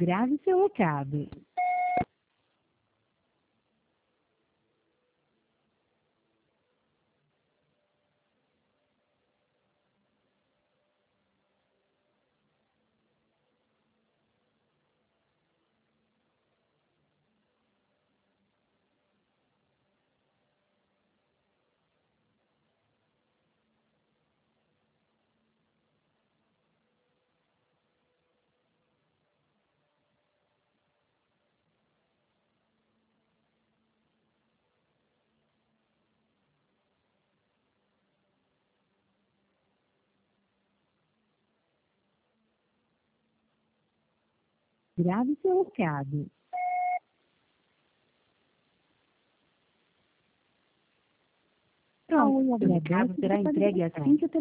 Grave seu recado. Grave seu recado. Pronto, seu recado será entregue assim que o telefone